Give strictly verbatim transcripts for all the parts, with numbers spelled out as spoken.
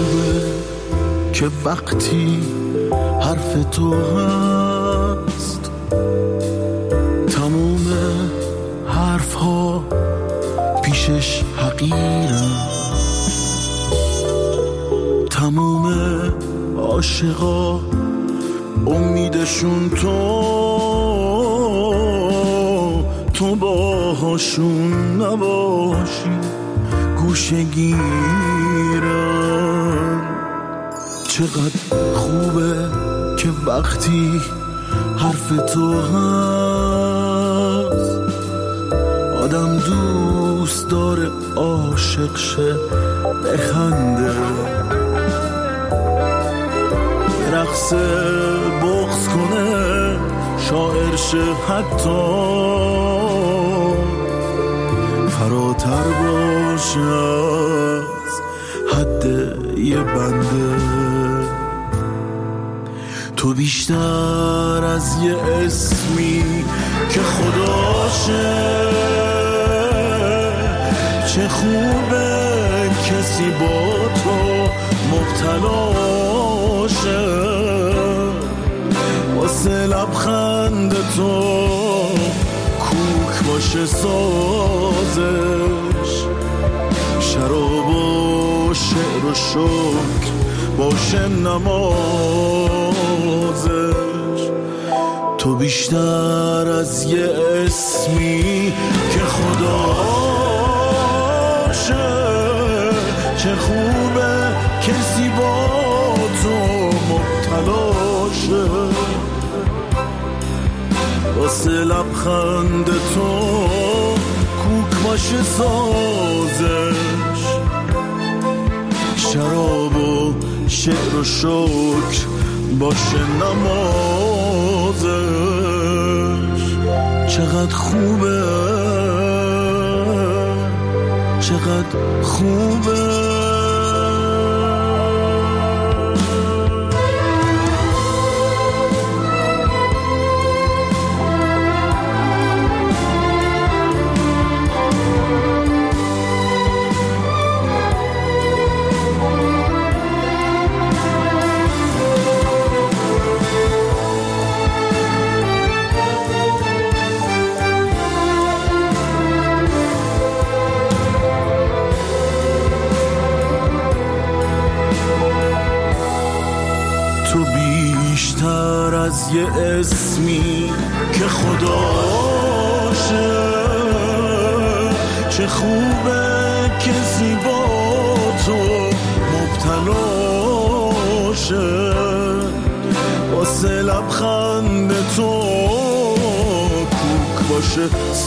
خوبه که وقتی حرف تو هست تموم حرف ها پیشش حقیرم، تموم عاشقا امیدشون تو تو باهاشون نباشی گوشه گیرم. چقدر خوبه که وقتی حرف تو هست آدم دوست داره عاشق شه بخنده، رقص بغض کنه شاعر شه حتی فراتر باشه از حد یه بنده. تو بیشتر از یه اسمی که خداشه، چه خوبه کسی با تو مبتلاشه، واسه لبخند تو کوک باشه سازش، شراب و شعر و شکر باشه نمازش. تو بیشتر از یه اسمی که خداشه، چه خوبه کسی با تو مبتلاشه، واسه لبخند تو کوک باشه سازش، شراب و شعر و شکر باشه نمازش. چقدر خوبه، چقدر خوبه. تو بیشتر از یه اسمی که خداشه، چه خوبه کسی با تو مبتلاشه، واسه لبخند تو کوک باشه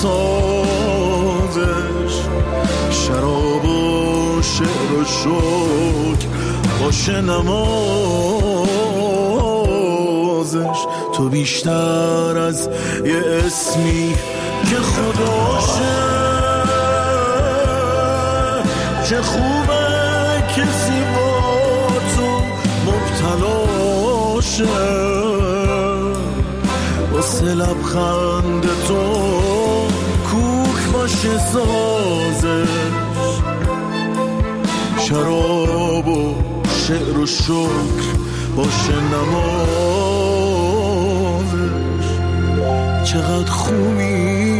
سازش، شراب و شعر و شکر باشه نمازش. تو بیشتر از یه اسمی که خداشه، چه خوبه کسی با تو مبتلاشه، واسه لبخند تو کوک باشه سازش، شراب و شعر و شکر باشه نمازش. چقدر خوبی،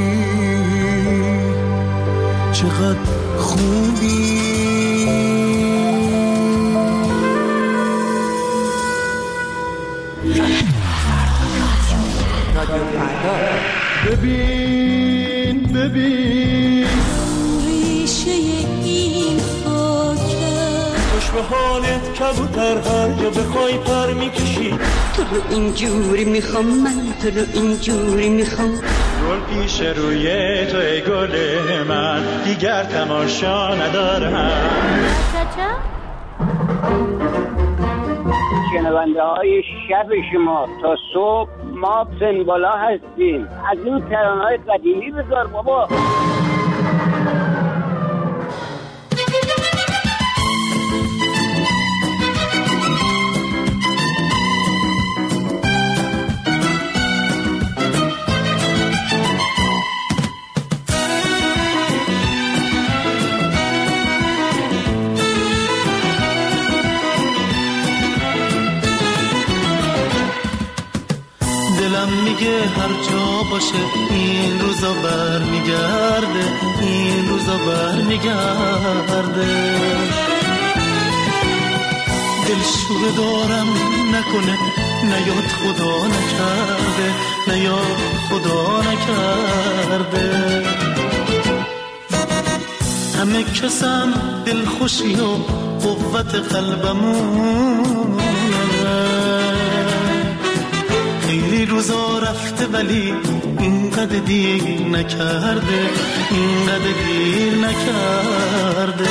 چقدر خوبی. ببین ببین ریشه این خاکه، خوش به حالت کبوتر هر جا بخوای پر میکشی. تو رو اینجوری میخوام، من تو رو اینجوری میخوام. گل پیش روی تو ای گل من، دیگر تماشا ندارم. شنونده های شب شما تا صبح ما پسن بالا هستیم. از این ترانه های قدیمی بذار بابا. دلم میگه هر جا باشه این روزا بر میگرده، این روزا بر میگرده. دل شوره دارم نکنه نیاد خدا نکرده، نیاد خدا نکرده. همه کسم دل خوشی و قوت قلبمونه، خیلی روزا رفته ولی اینقدر دیر نکرده، اینقدر دیر نکرده.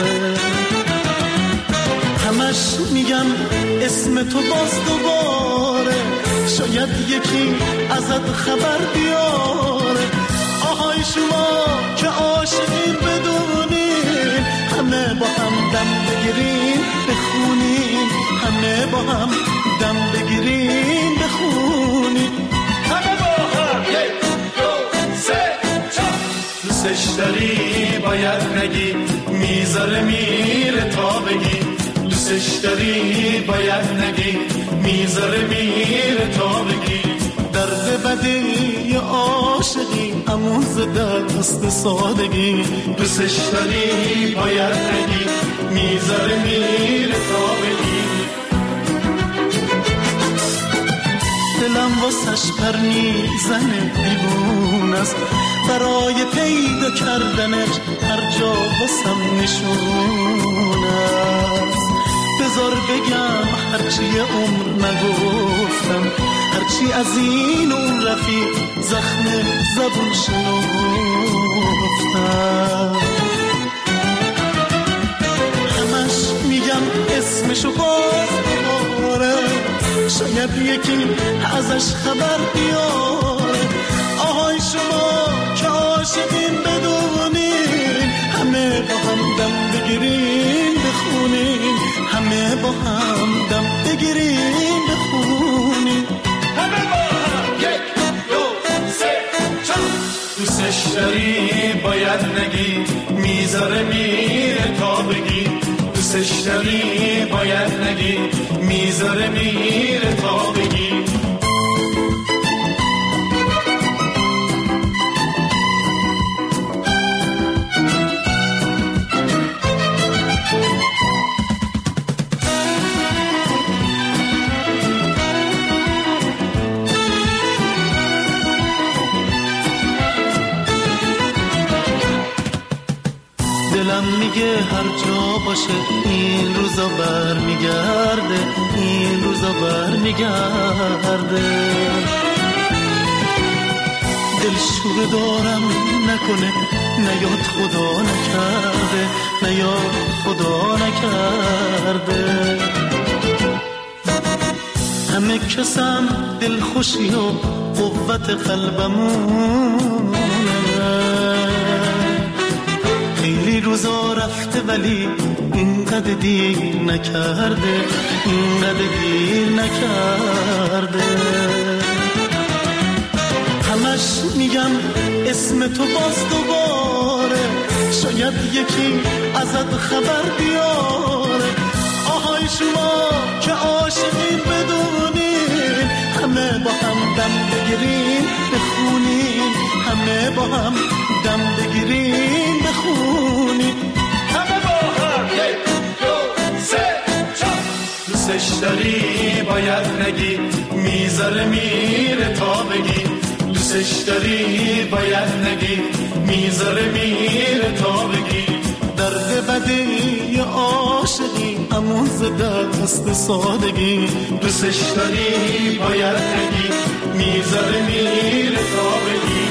همش میگم اسم تو باز دوباره، شاید یکی ازت خبر بیاره. آهای شما که عاشقین بدونین، همه با هم دم بگیرین بخونین، همه با هم دم بگیرین بخونین. همه با هم یک دو سه چهار. دوستش داری باید نگی، میذاره میره تا بگی. دوستش داری باید نگی، میذاره میره تا بگی. درد بدی عاشقی همون زده دست سادگی. دوستش داری باید نگی، میذاره میره تا بگی. دلم واسش پر میزنه دیوون است، برای پیدا کردنش هر جا واسم نشون است. بذار بگم هرچی عمر نگفتم، هرچی از این اون رفیق زخم زبون شنفتم. همش میگم اسمشو باز دوباره، شاید یکی ازش خبر بیاره. آهای شما که عاشقین بدونین، همه با هم دم بگیرین بخونین، همه با هم دم بگیرین بخونین. همه با هم یک دو سه چهار. دوستش داری باید نگی، میذاره میره تا بگی. دوستش داری باید نگی، میذاره میره تا بگی. دلم میگه هر جا باشه این روزا بر میگرده، این روزا بر میگرده. دل شوره دارم نکنه نیاد خدا نکرده، نیاد خدا نکرده. همه کسم دل خوشی و قوت قلبمونه، خیلی روزا رفته ولی اینقدر دیر نکرده، اینقدر دیر نکرده. همش میگم اسم تو باز دوباره، شاید یکی ازت خبر بیاره. آهای شما که عاشقین بدونین، همه با هم دم بگیرین بخونین، همه با هم دم بگیرین بخونین. همه با هم یک دو سه چهار. دوستش داری باید نگی، میذاره میره تا بگی. دوستش داری باید نگی، میذاره میره تا بگی. درد بدی عاشقی همون زده دست سادگی. دوستش داری باید نگی، میذاره میره تا بگی.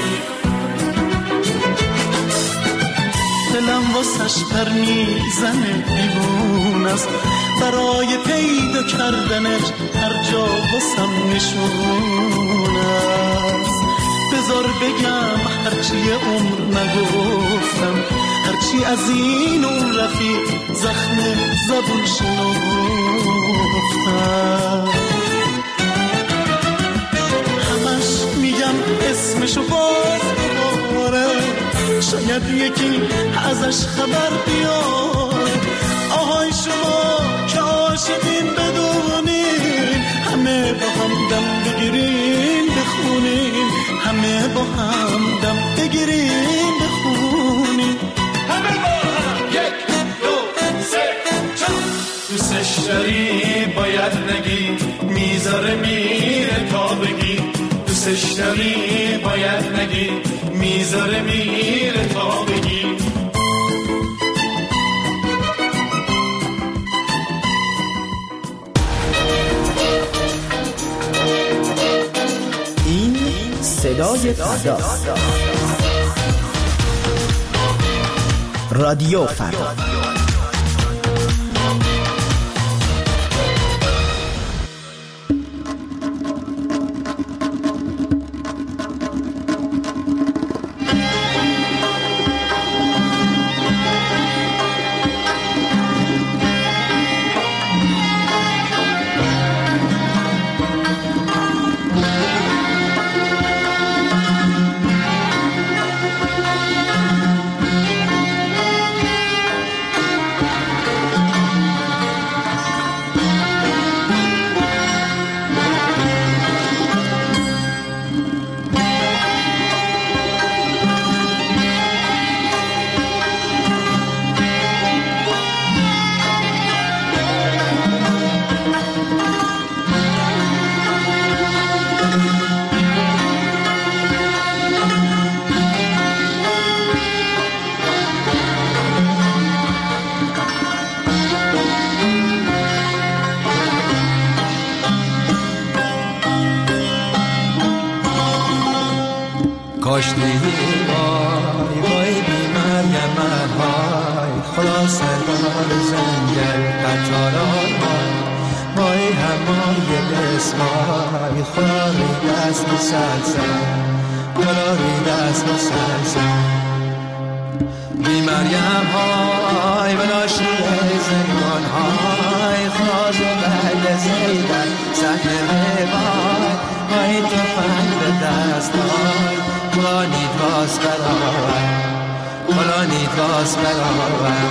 دلم واسش پر میزنه دیوون است، برای پیدا کردنش هر جا واسم نشون است. بذار بگم هرچی عمر نگفتم، هرچی از این اون رفیق زخم زبون شنفتم. همش میگم اسمشو باز دوباره، شاید یکی ازش خبر بیاره. آهای شما که عاشقین بدونین، همه با هم دم بگیرین بخونین. دوستش داری باید نگی میذاره میره تا بگی دوستش داری باید نگی میذاره میره تا بگی این صدای فردا، رادیو فردا. کاشتی وای وای بی مریم های خدا سربار زنگل قطار آمان وای همای بسمای خدا رید از مسلسل خدا رید از مسلسل بی مریم های بلاشی زنگان های خدا زبل زیدن سحن وای وای تو فن به دست های خدا نید واس براور خدا نید واس براور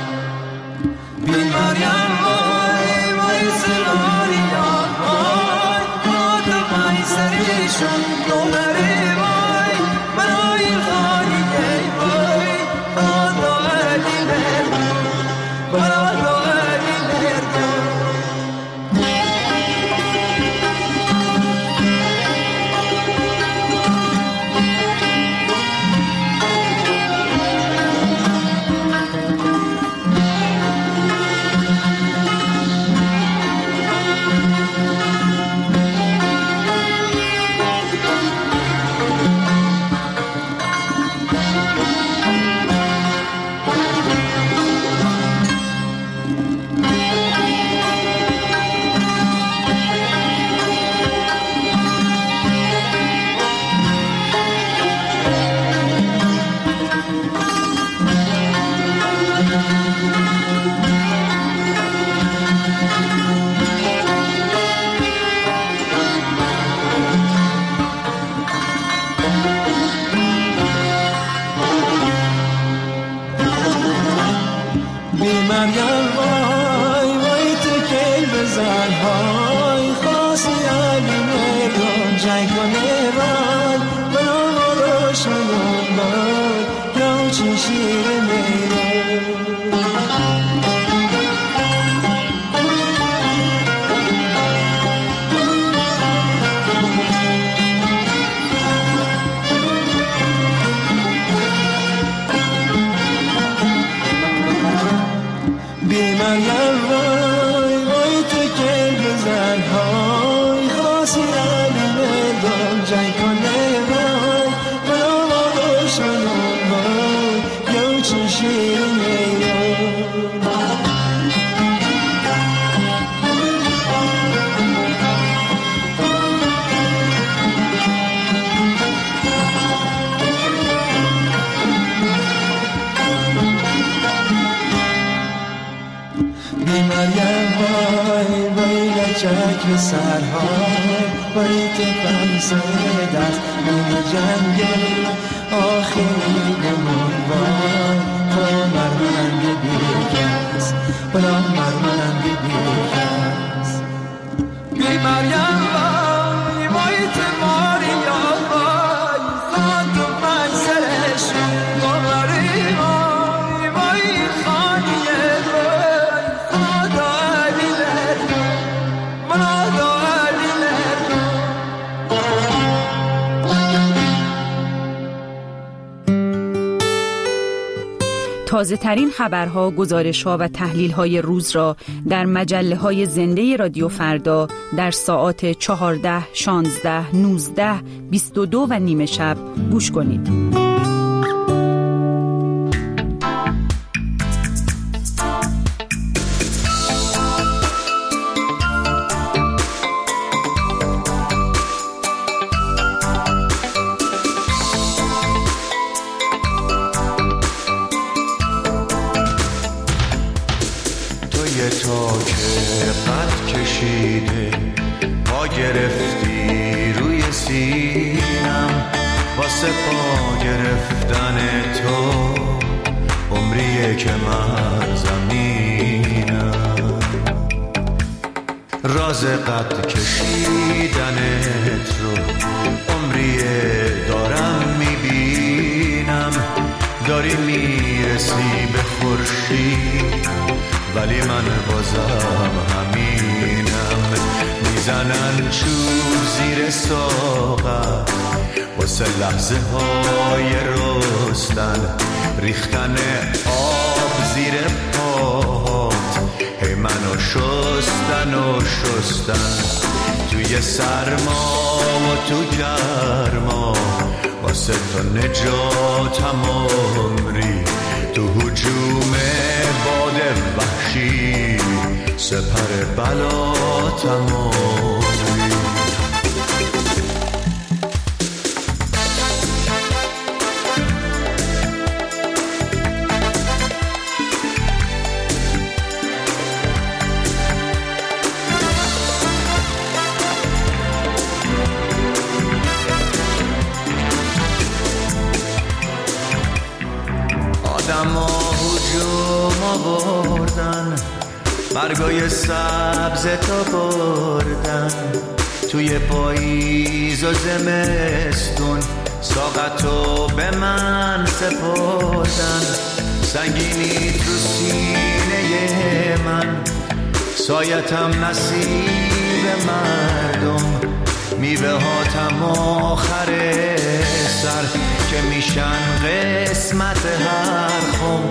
بی مریم وای وای سراری وای خدا تو وای سریشون نومره وای منای خانی ای وای خدا علی مردم خدا علی مردم چک سرها باید فنسه دست من جنگل آخری نمون وای با مرمند بیرکس بلا مرمند بیرکس بی مریم وای باید ماریا وای خان تو فنسرش باوری وای وای خانیه وای خدا علیه تازه ترین خبرها، گزارشها و تحلیل‌های روز را در مجله‌های زنده رادیو فردا در ساعات چهارده، شانزده، نوزده، بیست و دو و نیمه شب گوش کنید. تا که قد کشیده پا گرفتی روی سینم، واسه پا گرفتن تو عمریه که من زمینم. راز قد کشیدنت رو عمریه دارم میبینم، داری میرسی به خورشید ولی من بازم همینم. میزنن چوب زیر ساقم واسه لحظه های رستن، ریختن آب زیر پاهات هی منو شستن و شستن. توی سرما و تو گرما واسه تو نجاتم عمری، تو هجوم باد وحشی سپر بلاتم عمری. آدما هجوم آوردن، برگای سبز تا بردن، توی پاییز و زمستون ساقتو به من سپردن. سنگینی تو سینه من، سایتم نصیب مردم، میوه هاتم آخر سر که میشن قسمت هر خم.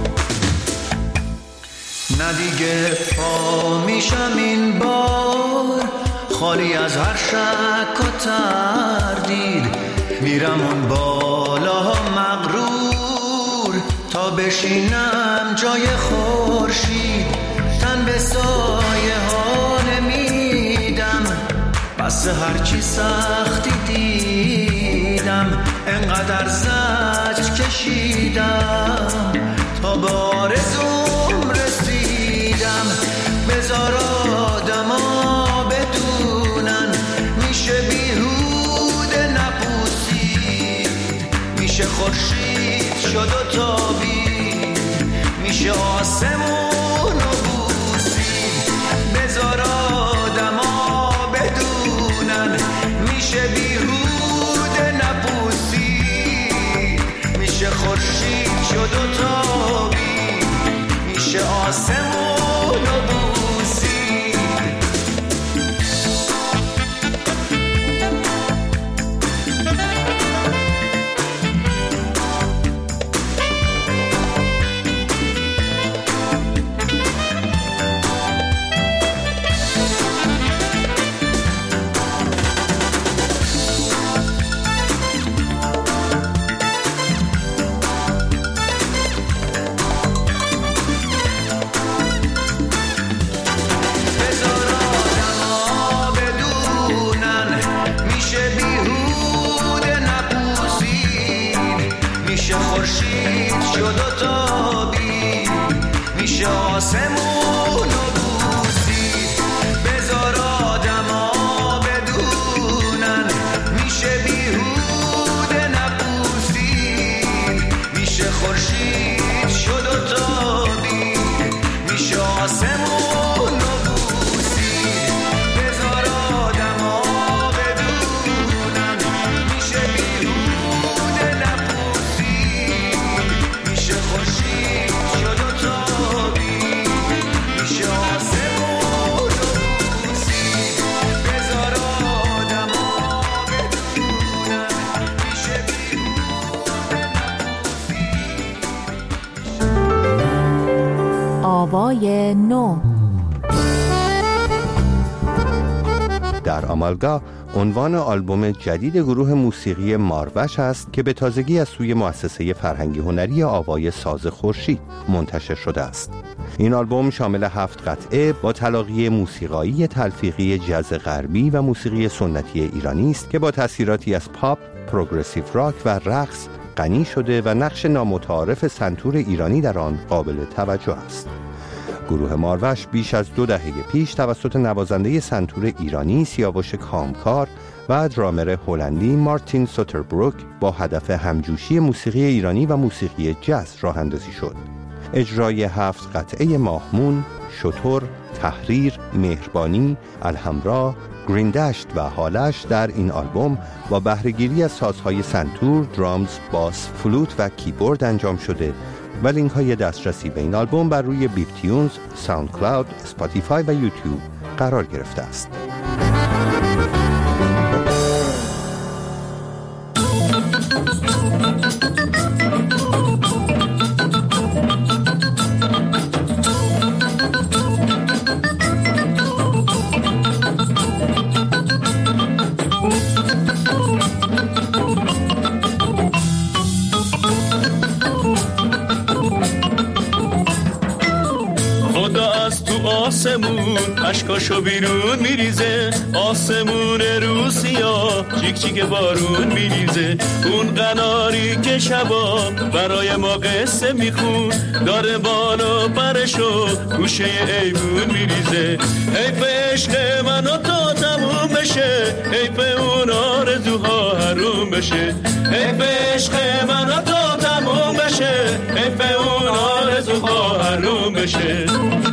نه دیگه پا میشم این بار خالی از هر شک و تردید، میرم اون بالا مغرور تا بشینم جای خورشید. تن به سایه ها نمیدم، بس هرچی سختی دیدم، انقدر زجر کشیدم تا به آرزوم رسیدم. بذار آدما بدونن میشه بیهوده نپوسید، میشه خورشید شد و تابید، میشه آسمون و بوسید. بذار آدما بدونن میشه بیهوده نپوسید، میشه خورشید شد و تابید، میشه آسمون و بوسید. نو. در آمالگا عنوان آلبوم جدید گروه موسیقی ماروش است که به تازگی از سوی مؤسسه فرهنگی هنری آوای ساز خورشید منتشر شده است. این آلبوم شامل هفت قطعه با تلاقی موسیقایی تلفیقی جاز غربی و موسیقی سنتی ایرانی است که با تأثیراتی از پاپ، پروگرسیو راک و رقص غنی شده و نقش نامتعارف سنتور ایرانی در آن قابل توجه است. گروه ماروش بیش از دو دهه پیش توسط نوازنده سنتور ایرانی سیاوش کامکار و درامر هلندی مارتین سوتربروک با هدف همجوشی موسیقی ایرانی و موسیقی جاز راه اندازی شد. اجرای هفت قطعه ماهمون، شتر، تحریر، مهربانی، الحمرا، گرین دشت و حالش در این آلبوم با بهره‌گیری از سازهای سنتور، درامز، باس، فلوت و کیبورد انجام شده و لینک های دسترسی به این آلبوم بر روی بیپ تیونز، ساوند کلاود، اسپاتیفای و یوتیوب قرار گرفته است. آسمون اشکاشو بیرون میریزه، آسمون روسیا چیک چیک بارون میریزه، اون قناری که شبا برای ما قصه میخون داره بالا برشو گوشه ایوون میریزه. حیف عشق من و تا تموم بشه، حیف اون آرزوها حروم بشه، حیف عشق من و تا تموم بشه، حیف اون آرزوها حروم بشه.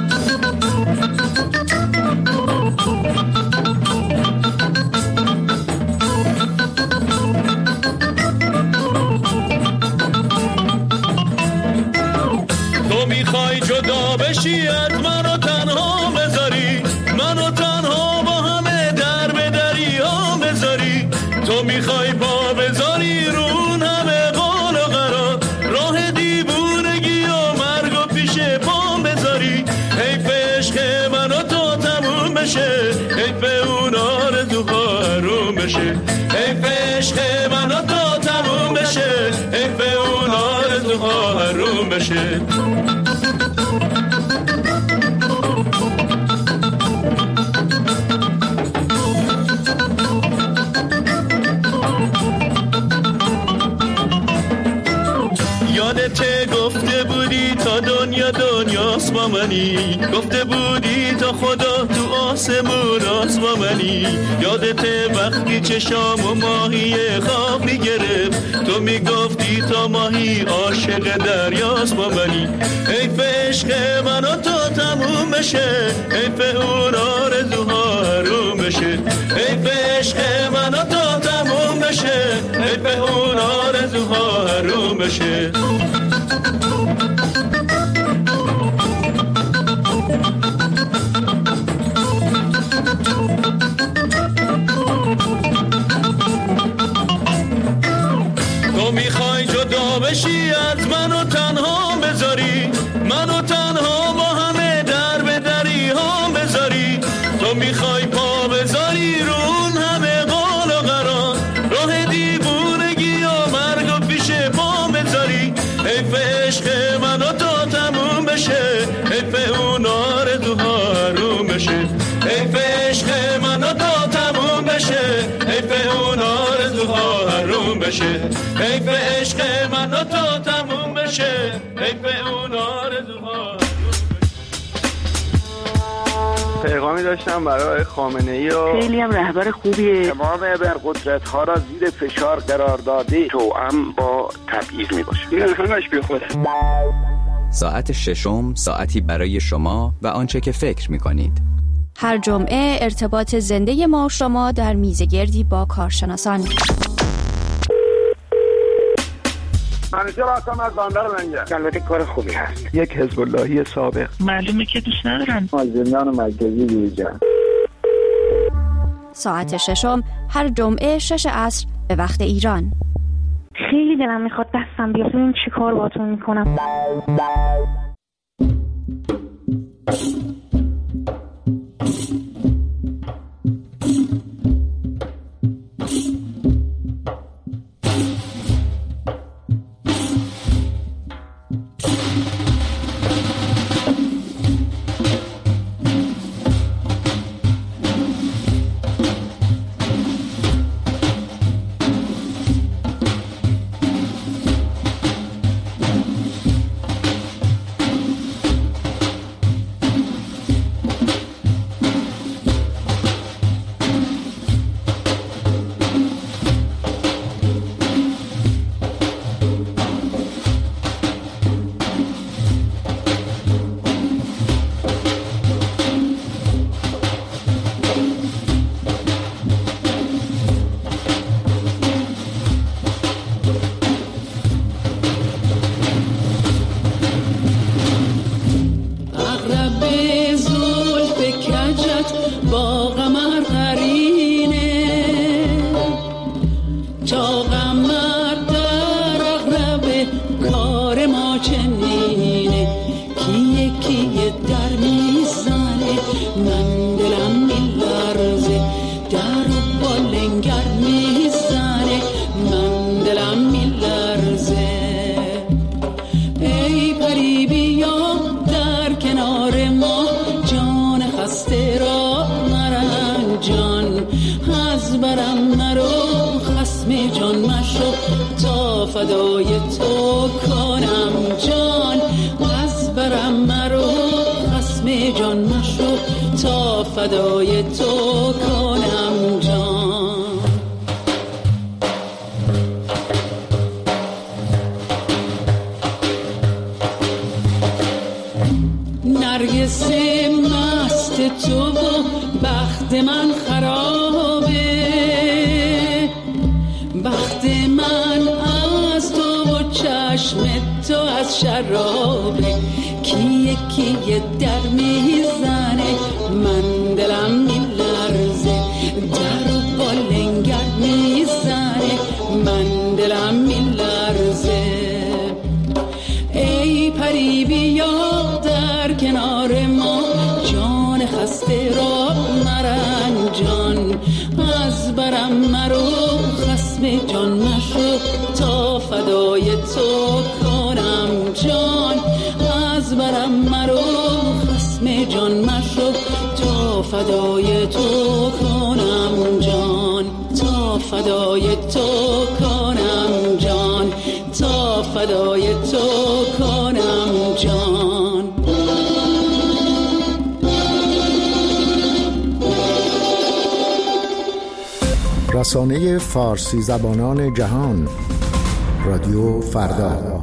میخوای جدا بشی از منو تنها بذاری، منو تنها با همه در به دری ها بذاری، تو میخوای پا بذاری رون همه قول و قرار، راه دیوونگی و مرگ و پیش پا بذاری. حیف عشق منو تو تموم بشه، حیف اون آرزوها حروم بشه، حیف عشق منو تو تموم بشه، حیف اون آرزوها حروم بشه. یادت گفته بودی تا دنیا دنیاست با منی، گفته بودی تا خدا تو آسمون راست با منی. یادت وقتی چشام و ماهی خواب میگرفت، تو میگفتی تا ماهی عاشق دریاست با منی. حیف عشق من و تو تموم بشه، حیف اون آرزوها حروم بشه، حیف عشق من و تو تموم بشه، حیف اون آرزوها حروم بشه. تو میخوای جدا بشی از منو تنها بذاری، منو تنها با همه در به دری ها بذاری، تو میخوای پا بذاری رون همه قول و قرار، راه دیوونگی و مرگ و پیش پا بذاری. حیف عشق منو تو تموم بشه، حیف اون آرزوها حروم بشه، حیف عشق منو تو تموم بشه، حیف اون آرزوها حروم بشه، حیف عشق منو تو تموم بشه، حیف اون آرزوها. پیغامی داشتم برای خامنه‌ای و خیلی هم رهبر خوبیه، تمام ابرقدرت ها را زیر فشار قرار داده، توأم با تبعیض می باشه. این همش بی خوده. ساعت ششم، ساعتی برای شما و آنچه که فکر می کنید. هر جمعه ارتباط زنده ما و شما در میزگردی با کارشناسان. منیجر هستم از بندر منگه. البته کار خوبی هست. یک حزب اللهی سابق. معلومه که دوست ندارن. مازندران مرکزی دیجا. ساعت ششم هر جمعه شش عصر به وقت ایران. خیلی دلم میخواد دستم بیاد، ببین چی کار باهاتون میکنم. فدای تو کنم جان، از برم مرو خصم جان مشو تا فدای تو کنم جان. نرگس مست تو و بخت من خرابه، بخت من از تو و چشم تو از شرابه. کیه کیه در میزنه من دلم میلرزه، در و بالنگر میزنه من دلم میلرزه. ای پری بیا در کنار ما، جان خسته را مرن جان، از برم مرو خصم جان مشو تا فدای تو کنم جان، از برم مرو خصم جان مشو تا فدای تو کنم جان، تا فدای تو کنم جان، تا فدای تو کنم جان. رسانه فارسی زبانان جهان، رادیو فردا.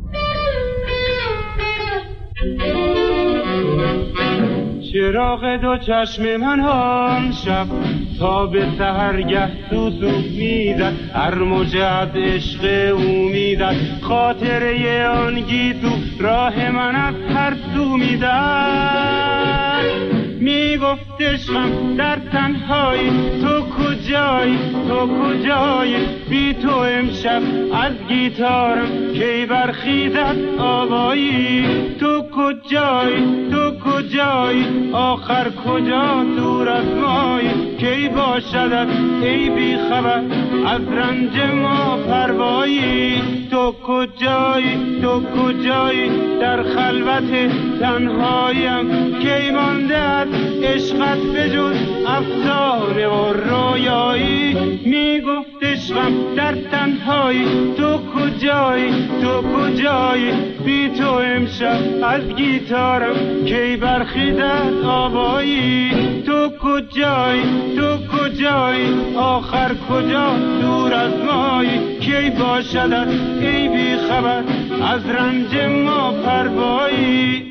چراغ دو چشم من آن شب تا به سحرگه سوسو میزد، هر موج از عشق او میزد، خاطره آن گیسو راه من از هر سو میزد. میگفت عشقم در تنهایی تو کجایی، تو کجایی، بی تو امشب از گیتارم کی برخیزد آوایی. تو کجایی، تو کجایی، آخر کجا دور از مایی، کی باشدت ای بی خبر از رنج ما پروایی. تو کجایی، تو کجایی، در خلوت تنهاییم کی مانده از عشقت بجز افسانه و رویایی. میگفت عشقم در تنهایی تو کجایی، تو کجایی، بی تو امشب از گیتارم کی برخیزد آوایی. تو کجایی، تو کجایی، آخر کجا دور از مایی، کی باشدت ای بی خبر از رنج ما پروایی.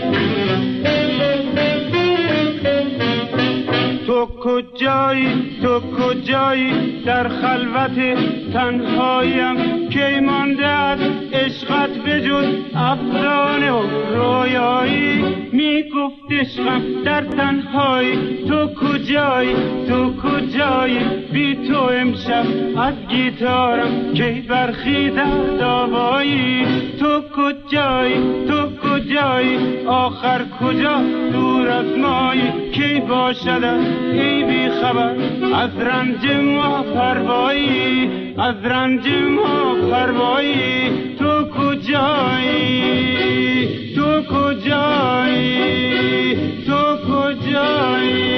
تو کجایی، تو تو کجایی در خلوت تنهایم کی مانده از عشقت بجز افسانه و رویایی میگفت عشقم در تنهایی تو کجایی تو کجایی بی تو امشب از گیتارم کی برخیزد آوایی تو کجایی تو کجایی آخر کجا دور از مایی کی باشد ای بی خبر از رنج ما پروایی از رنج ما پروایی تو کجایی تو کجایی تو کجایی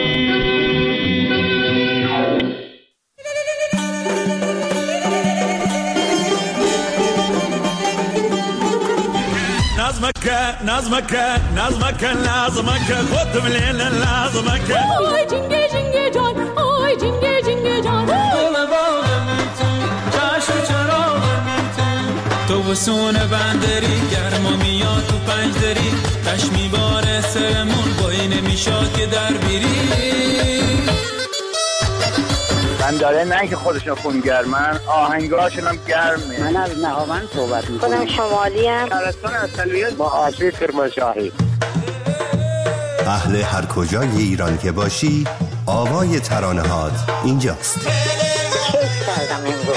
نظمك نظمك نظمك نظمك خد من نظمك آی جنگه جنگه جان آی جنگه جنگه جان دل باغم تو چشم چراغم تو تو وسون بندری گرما میاد تو پنج دری تش میباره سرمون بایی نمیشاد که در بیری بنداره نه که خودشون خونگرمن آهنگاشون هم گرمه. من از نهاوند صحبت میکنم. خودم شمالی هم شهرستان اصلیت با آشوی کرمانشاهی. اهل هر کجای ایران که باشی آوای ترانه هات اینجاست. کیف کردم امروز.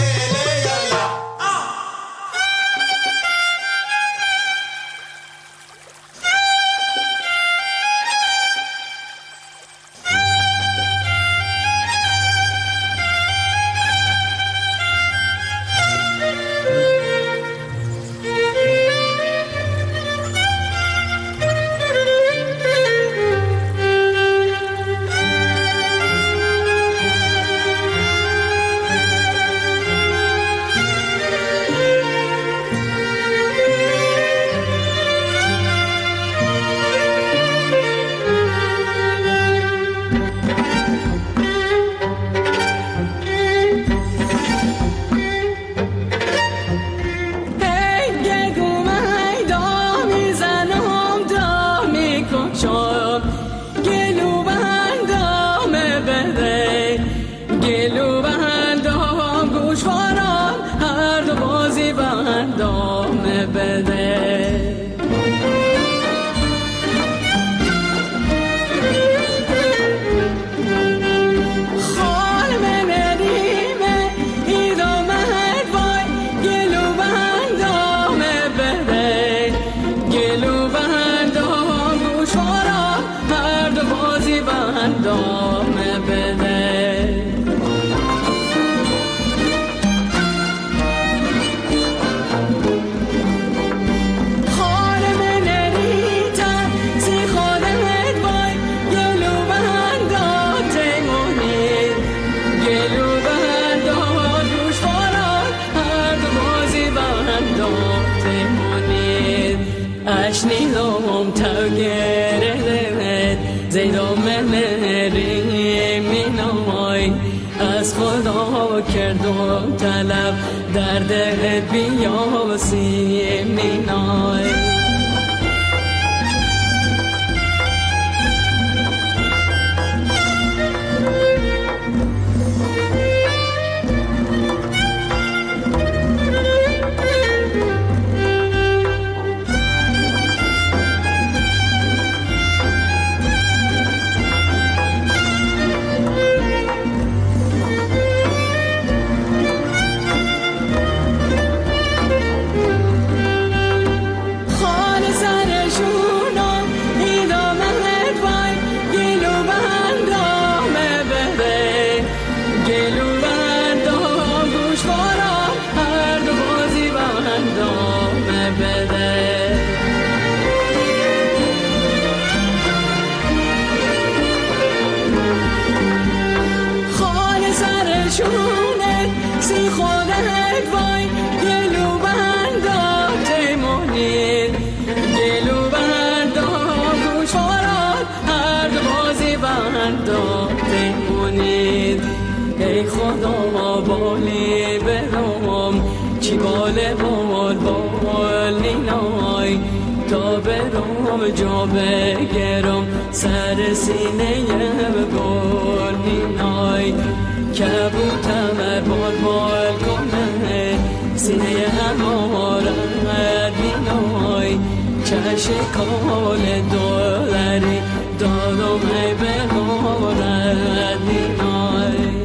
تا برم جا بگرم سر سینه بگل مینای کبوتم بال بال کنه سینه همارم مینای چش کال دولری دارم ای بگارد مینای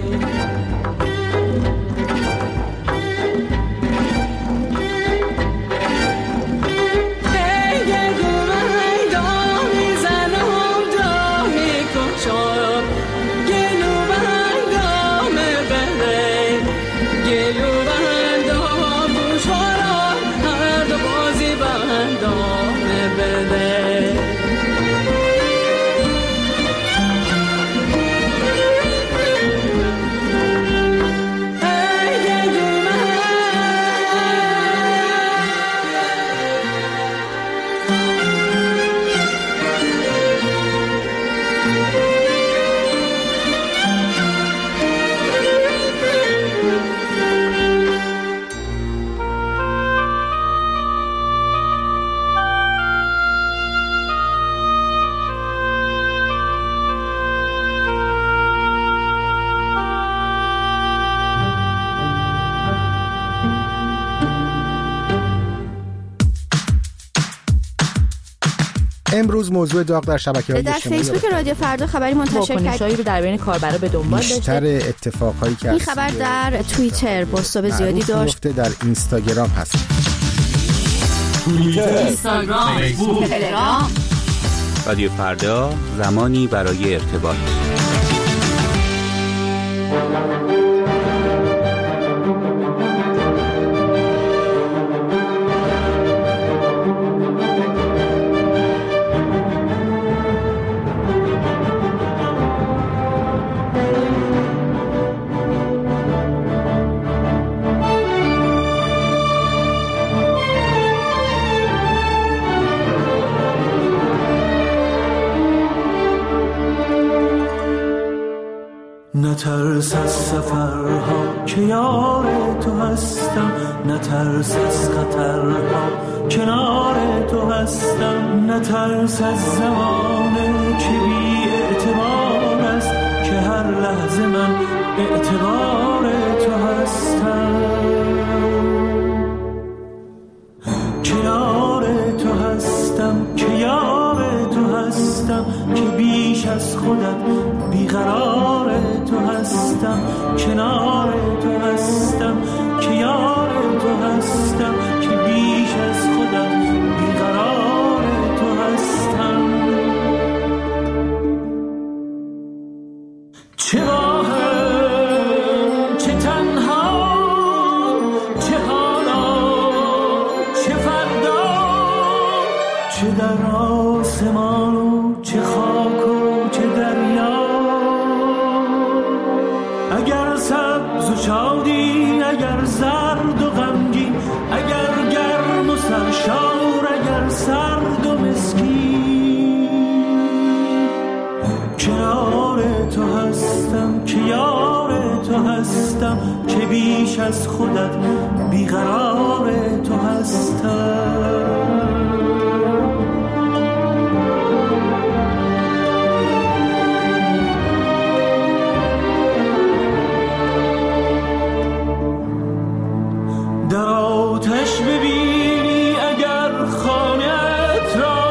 امروز موضوع داغ در شبکه‌های در اجتماعی فیسبوک رادیو فردا خبری منتشر کرد. واکنشایی رو در بین کاربرا به دنبال داشته. بیشتر اتفاقایی که این خبر در توییتر بازتاب زیادی داشت. در اینستاگرام هست. توییتر، اینستاگرام، فیسبوک، تلگرام. رادیو فردا، زمانی برای ارتباط. نترس از سفرها که یار تو هستم، نترس از خطرها کنار تو هستم، نترس از زمانه که بی اعتبار است که هر لحظه من اعتبار تو هستم، کنار تو هستم که یار تو هستم، که بیش از خودت بیقرار تو هستم، کنار تو هستم که یار تو هستم، که بیش از خودت بیقرار تو هستم. چه واهم چه تنها چه حالا چه فردا، چه در آسمان و چه خاک و چه دریا، اگر سبز و شادی اگر زرد و غمگین، اگر گرم و سرشار اگر سرد و مسکین، کنار تو هستم که یار تو هستم، که بیش از خودت بیقرار تو هستم. ببینی اگر خانه‌ات را،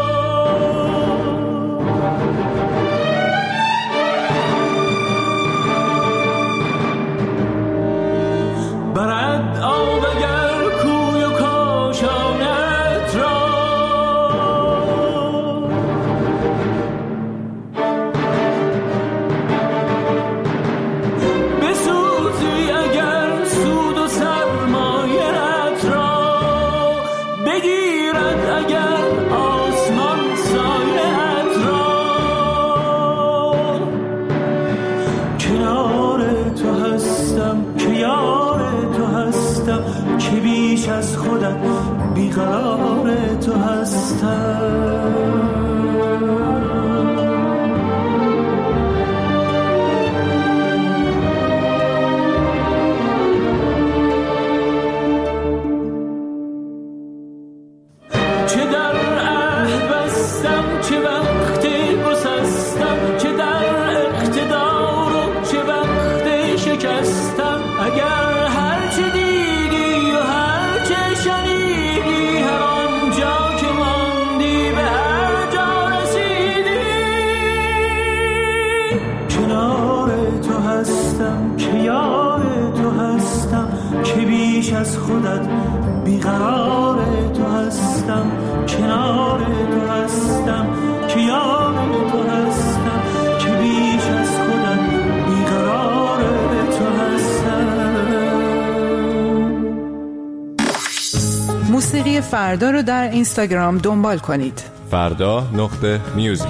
برد آب اگر کوی و کاشانت را، بسوزی اگر سود و سرمایه بگیرد اگر آسمان سایه‌ات را، کنار تو هستم که یار تو هستم، که بیش از خودت بیقرار تو هستم. چه در از خودت بیقرار تو هستم، کنار تو هستم که یار تو هستم، که بیش از خودت بیقرار تو هستم. موسیقی فردا رو در اینستاگرام دنبال کنید. فردا نقطه میوزیک.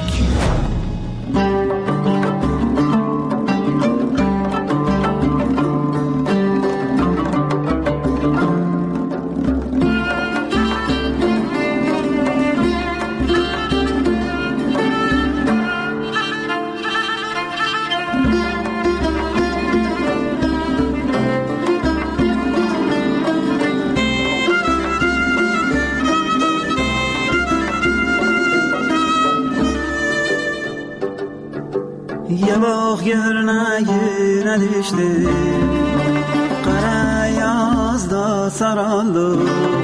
یه باغ گرنگی نداشته قره یازده سرالو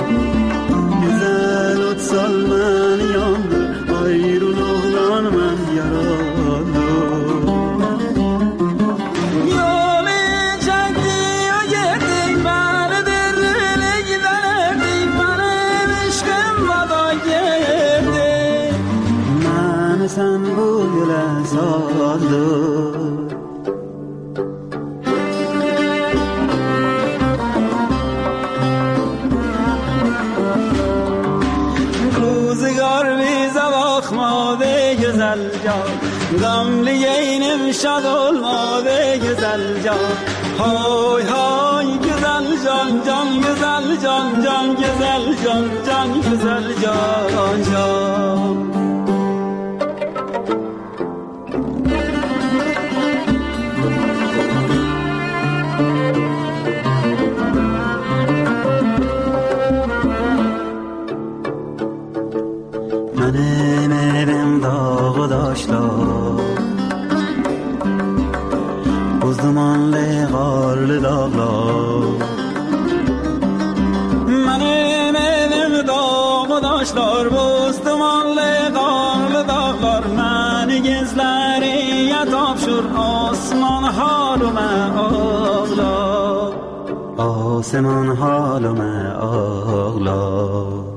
güzel ot salman yandı ayrıl oğlan mən yaralı yolu çekti o gitti beni derlile giderdi benim işkim vada girdi mən sen bu güle saldı güzel can gamli yeğenim şad olmadı güzel can hay hay güzel can can güzel can can güzel can can güzel can can Buzdumanlı karlı dağlar Benim evim dağ daşlar Buzdumanlı karlı dağlar Beni gizleriye tapşır Osman halıme ağlar Osman halıme ağlar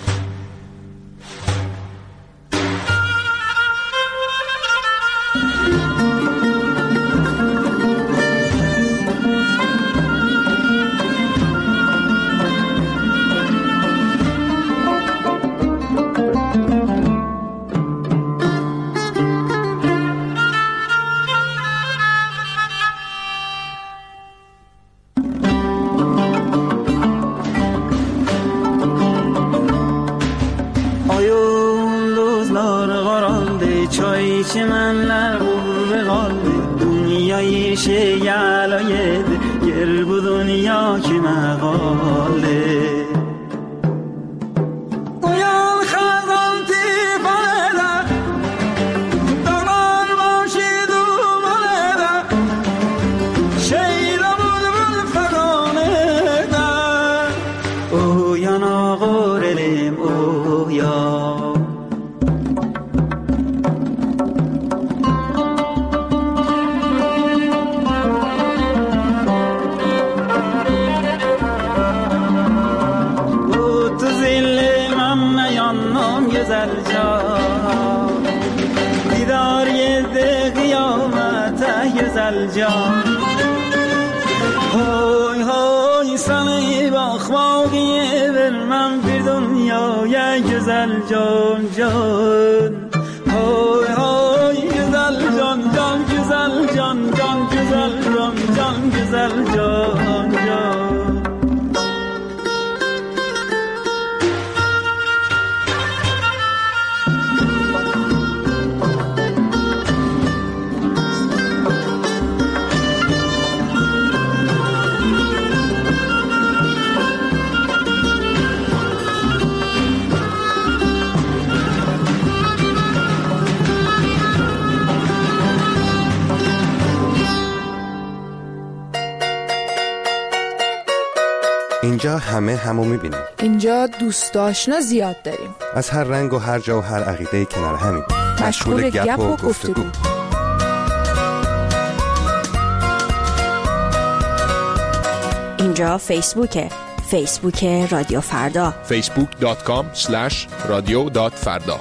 çimenler vurdu kaldı dünyayı şey yalaydı yer bu dünya kime kaldı uyan kazan tifanede dağlar başı duman eder şeyle bulbul fegan eder uyan ağır elim uyan güzel can Didar yedi kıyamete güzel can Hoy hoy seni bakmak iyi vermem bir dünyaya güzel can can Hoy hoy güzel can can güzel can can güzel can can güzel can can اینجا همه همو میبینیم. اینجا دوست آشنا زیاد داریم. از هر رنگ و هر جا و هر عقیده کنار همین. مشغول گپ و گفتگو. اینجا فیسبوکه. فیسبوک رادیو فردا فیسبوک دات کام اسلش رادیو دات فردا.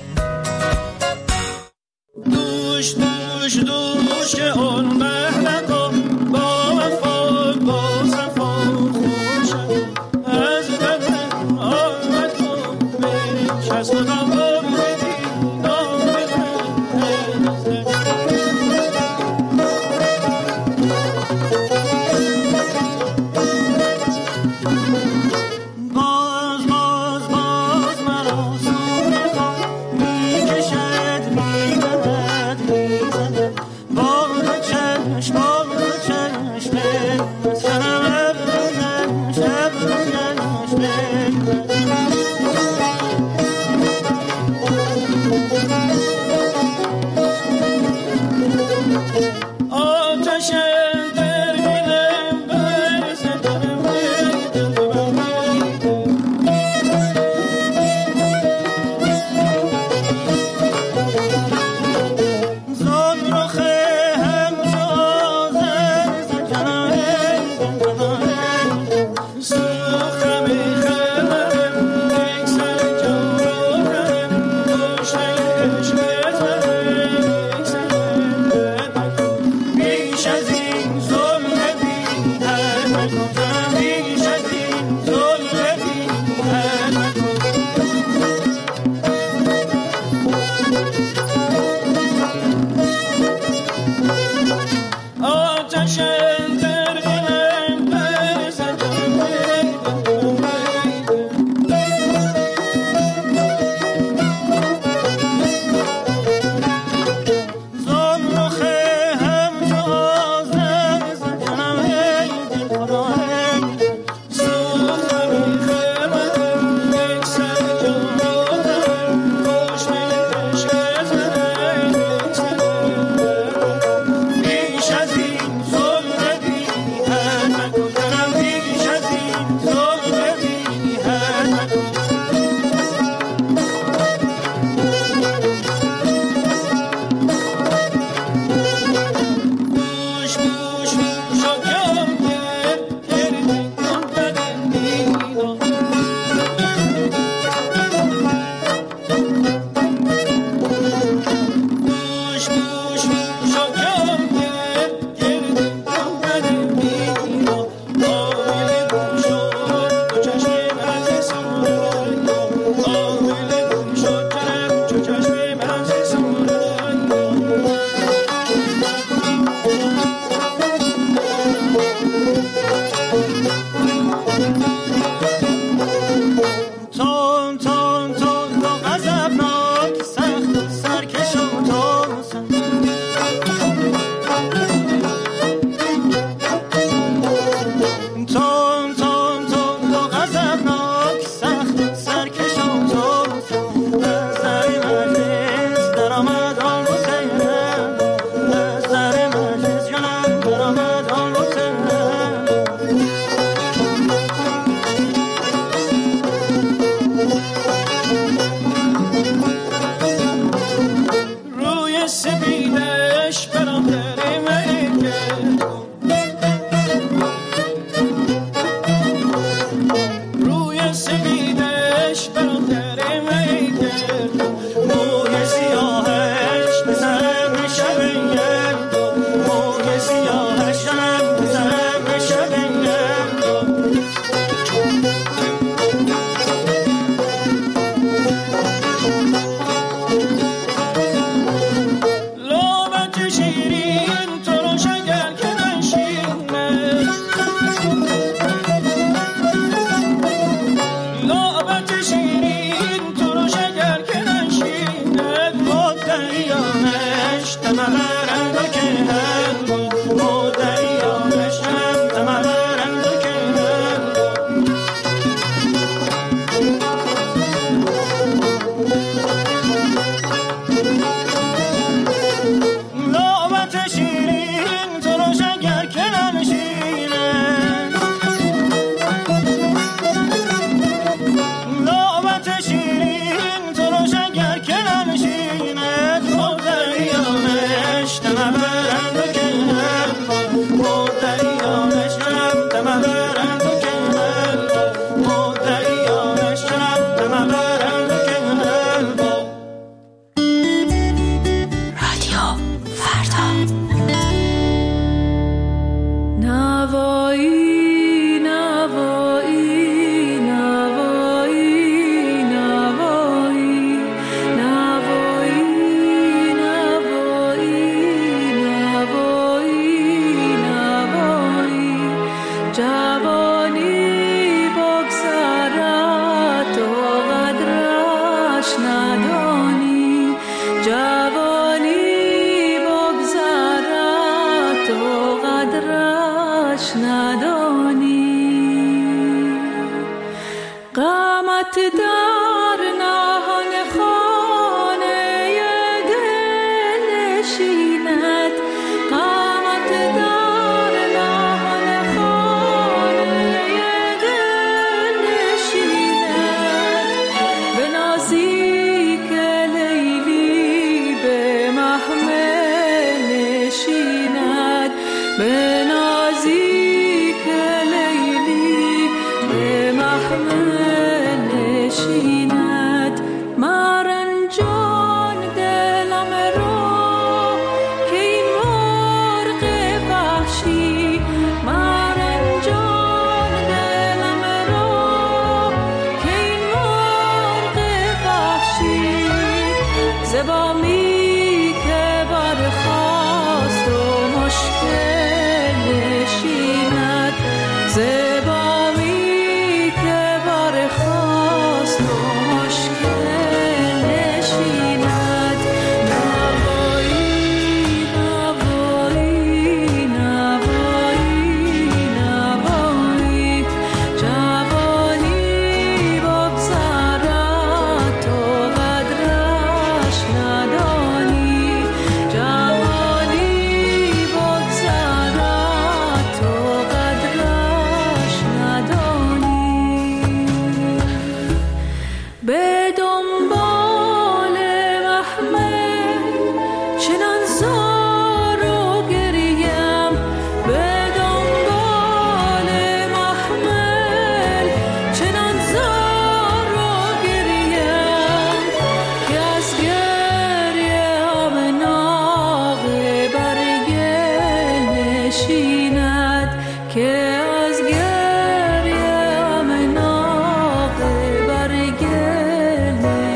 دوش دوش دوش که اون مهلکا با وفا با صفا خوشم از دلم آمد و بنشست و دام بودی دام باز باز باز مرا سوزان میکشد میبرد میزند باد چشم باد چشم شب شب شب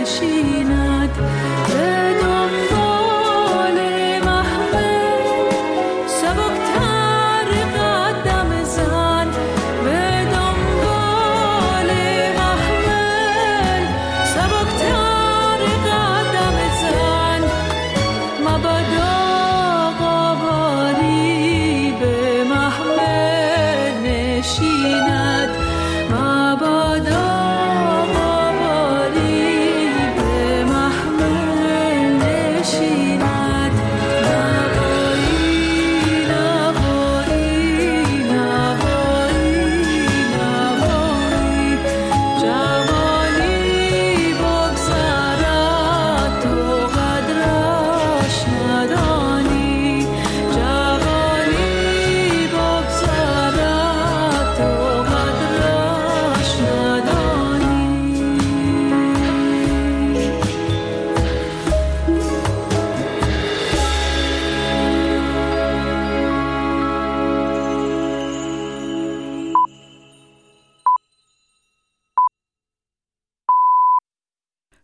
نشیند